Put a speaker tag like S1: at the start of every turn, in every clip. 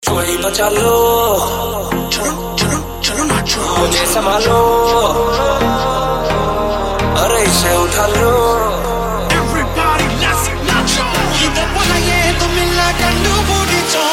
S1: चोरी मचा लो, मुझे संभालो, अरे इसे उठा लो।
S2: Everybody, let's nacho. Iba pala ye tumila kandu budi cho.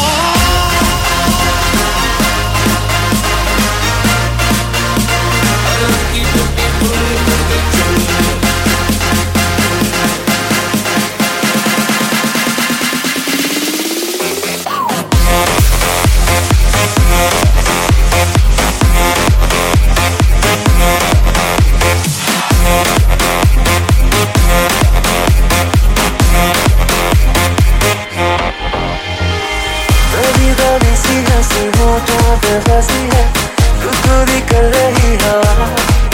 S1: फंसी है कुतूरी कर रही हवा,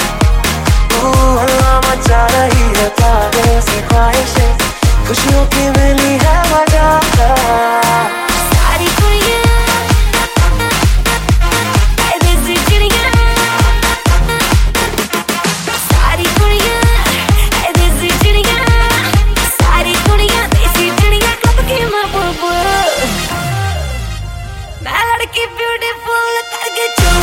S1: हल्ला मचा रही है पागल सी ख्वाहिशें, खुशियों की मिली है वजह।
S3: ब्यूटीफुल करके चूर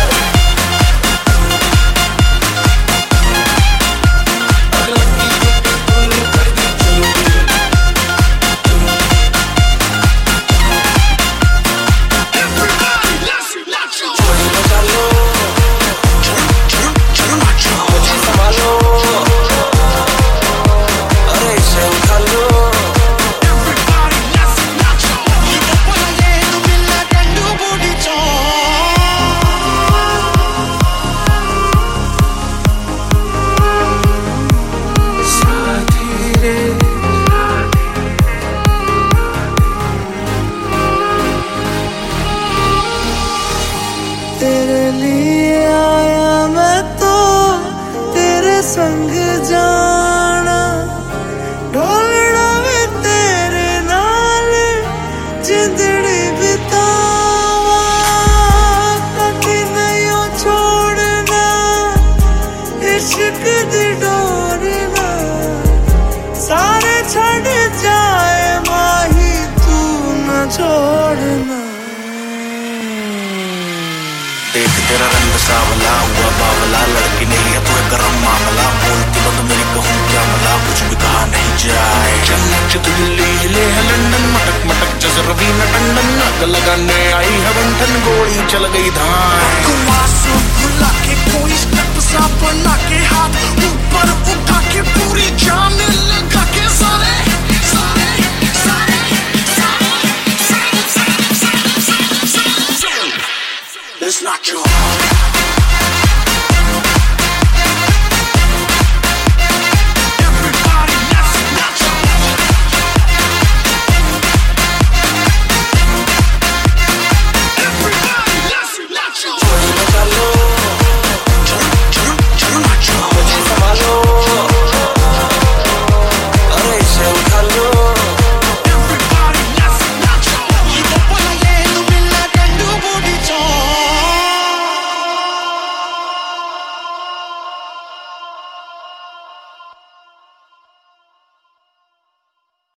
S1: तेरे लिए आया मैं तो तेरे संग जाना, ढोलना में तेरे नाल जिंदड़ी बितावा, कभी नहीं छोड़ना इश्क दी डोरना, सारे छड़ जाए माही तू न छोड़ना।
S4: देख तेरा रंग सावला हुआ बावला, लड़की नहीं है तो गरम मामला, बोलती बंद मेरी कहूँ क्या मला, कुछ भी कहा नहीं जाए। चल दिल्ली हिले है लंदन, मटक मटक जैसे रवीना टंडन, आग लगाने आई है बंधन, गोली चल गई धान।
S2: भुला के कोई स्टेप सा बना के हाथ ऊपर उठा के पूरी जान लगा के सारे It's not your